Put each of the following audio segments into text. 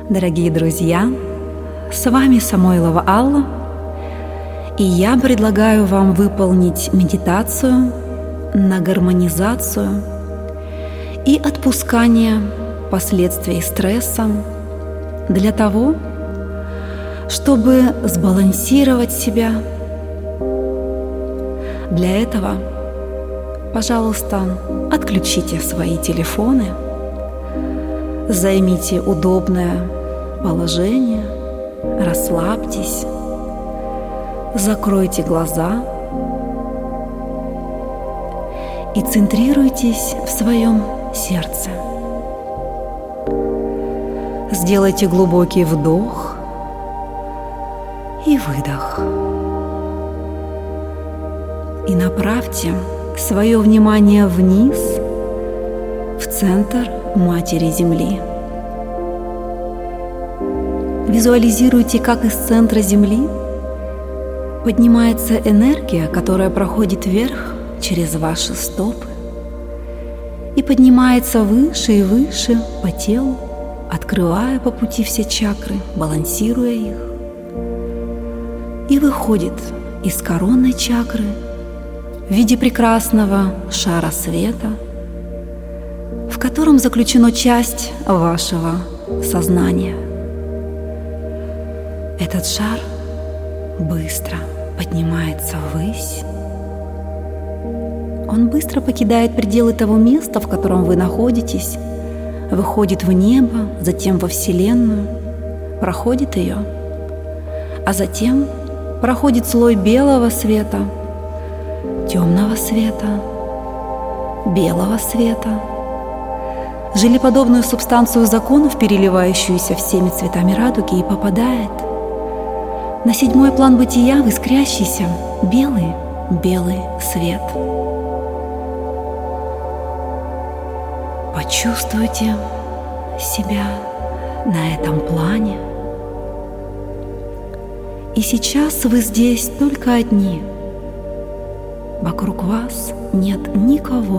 Дорогие друзья, с вами Самойлова Алла, и я предлагаю вам выполнить медитацию на гармонизацию и отпускание последствий стресса для того, чтобы сбалансировать себя. Для этого, пожалуйста, отключите свои телефоны, займите удобное положение, расслабьтесь, закройте глаза и центрируйтесь в своем сердце. Сделайте глубокий вдох и выдох. И направьте свое внимание вниз, в центр Матери Земли. Визуализируйте, как из центра Земли поднимается энергия, которая проходит вверх через ваши стопы и поднимается выше и выше по телу, открывая по пути все чакры, балансируя их, и выходит из коронной чакры в виде прекрасного шара света, в котором заключена часть вашего сознания. Этот шар быстро поднимается ввысь. Он быстро покидает пределы того места, в котором вы находитесь, выходит в небо, затем во Вселенную, проходит ее, а затем проходит слой белого света, темного света, белого света, желеподобную субстанцию законов, переливающуюся всеми цветами радуги, и попадает на седьмой план бытия в искрящийся белый свет. Почувствуйте себя на этом плане. И сейчас вы здесь только одни. Вокруг вас нет никого.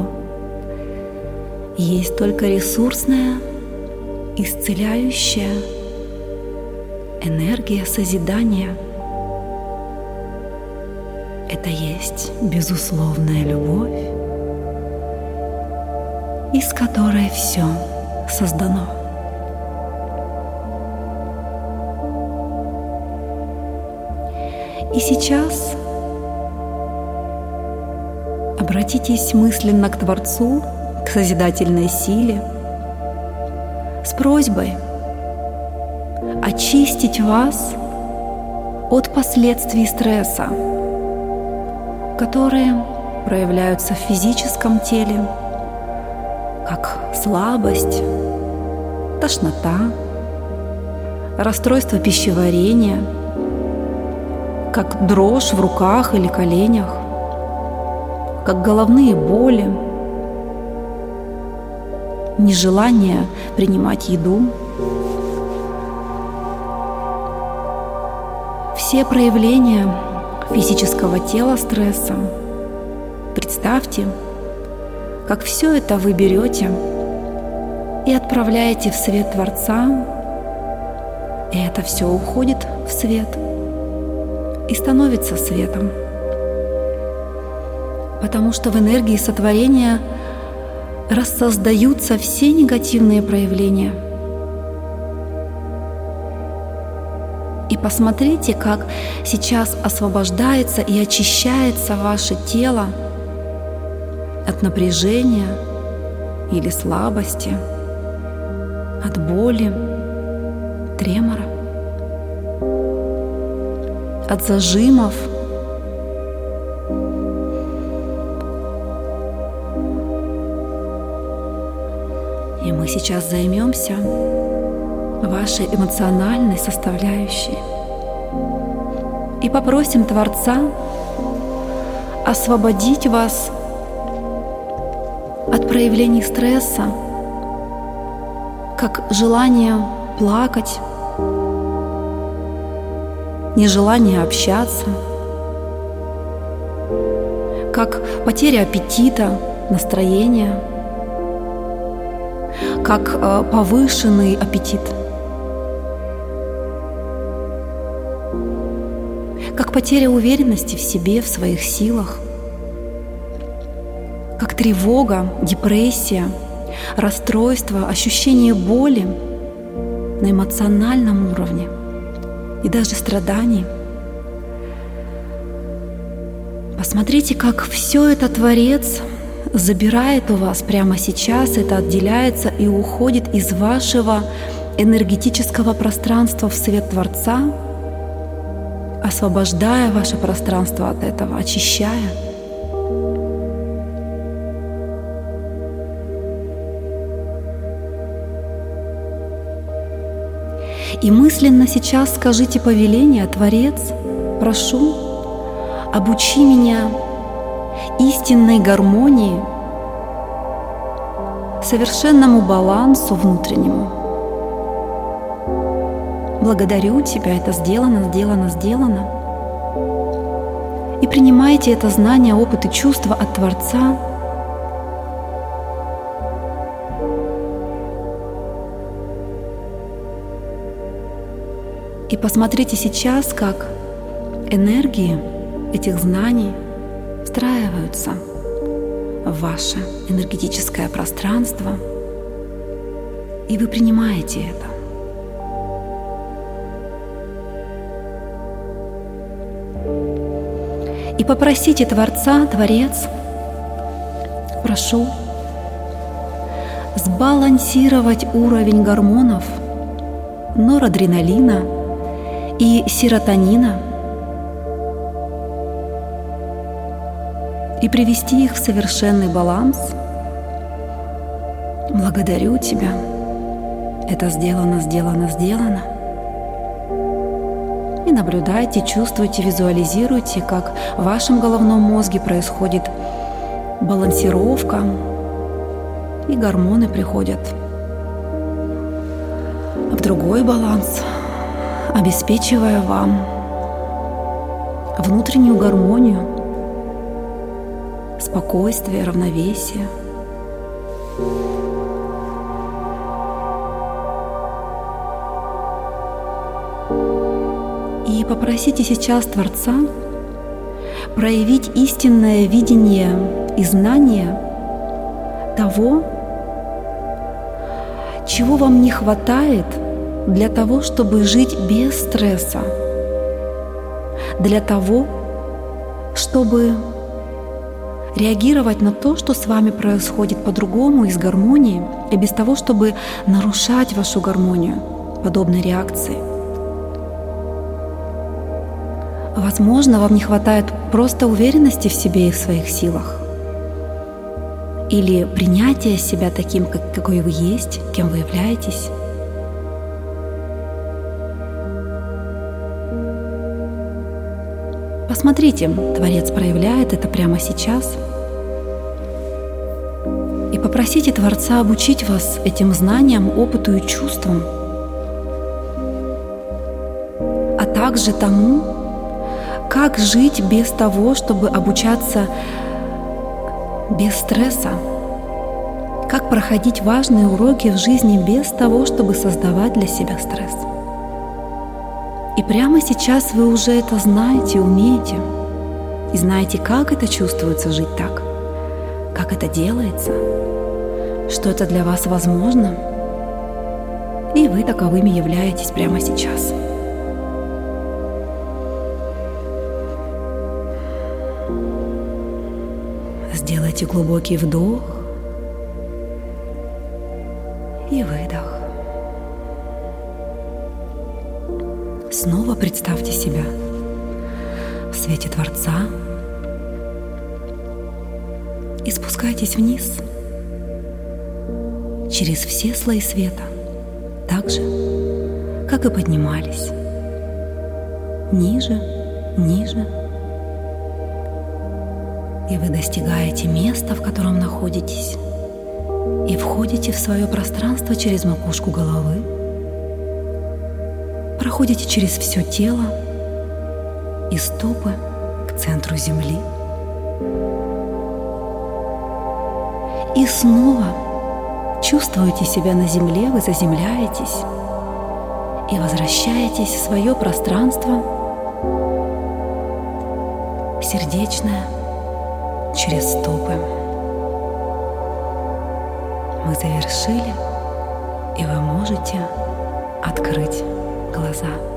Есть только ресурсная, исцеляющая энергия созидания. Это есть безусловная любовь, из которой все создано. И сейчас обратитесь мысленно к Творцу, к созидательной силе, с просьбой очистить вас от последствий стресса, которые проявляются в физическом теле, как слабость, тошнота, расстройство пищеварения, как дрожь в руках или коленях, как головные боли, нежелание принимать еду. Все проявления физического тела стресса, представьте, как все это вы берете и отправляете в свет Творца, и это все уходит в свет и становится светом. Потому что в энергии сотворения рассоздаются все негативные проявления. И посмотрите, как сейчас освобождается и очищается ваше тело от напряжения или слабости, от боли, тремора, от зажимов. И мы сейчас займемся вашей эмоциональной составляющей и попросим Творца освободить вас от проявлений стресса, как желание плакать, нежелание общаться, как потеря аппетита, настроения, как повышенный аппетит, как потеря уверенности в себе, в своих силах, как тревога, депрессия, расстройство, ощущение боли на эмоциональном уровне и даже страданий. Посмотрите, как все это Творец забирает у вас прямо сейчас, это отделяется и уходит из вашего энергетического пространства в свет Творца, освобождая ваше пространство от этого, очищая. И мысленно сейчас скажите повеление: Творец, прошу, обучи меня истинной гармонии, совершенному балансу внутреннему. Благодарю Тебя, это сделано, сделано, сделано. И принимайте это знание, опыт и чувства от Творца. И посмотрите сейчас, как энергии этих знаний встраиваются в ваше энергетическое пространство, и вы принимаете это. И попросите Творца: Творец, прошу сбалансировать уровень гормонов норадреналина и серотонина и привести их в совершенный баланс. Благодарю Тебя. Это сделано, сделано, сделано. И наблюдайте, чувствуйте, визуализируйте, как в вашем головном мозге происходит балансировка, и гормоны приходят в другой баланс, обеспечивая вам внутреннюю гармонию, спокойствие, равновесие. И попросите сейчас Творца проявить истинное видение и знание того, чего вам не хватает для того, чтобы жить без стресса, для того, чтобы реагировать на то, что с вами происходит по-другому, из гармонии, и без того, чтобы нарушать вашу гармонию подобной реакции. Возможно, вам не хватает просто уверенности в себе и в своих силах, или принятия себя таким, какой вы есть, кем вы являетесь. Посмотрите, Творец проявляет это прямо сейчас. И попросите Творца обучить вас этим знаниям, опыту и чувствам, а также тому, как жить без того, чтобы обучаться без стресса, как проходить важные уроки в жизни без того, чтобы создавать для себя стресс. И прямо сейчас вы уже это знаете, умеете, и знаете, как это чувствуется жить так, как это делается, что это для вас возможно, и вы таковыми являетесь прямо сейчас. Сделайте глубокий вдох и выдох. Снова представьте себя в свете Творца и спускайтесь вниз через все слои света, так же, как и поднимались. Ниже, ниже. И вы достигаете места, в котором находитесь, и входите в свое пространство через макушку головы, проходите через все тело и стопы к центру земли. И снова чувствуете себя на земле, вы заземляетесь и возвращаетесь в свое пространство, сердечное через стопы. Мы завершили, и вы можете открыть глаза.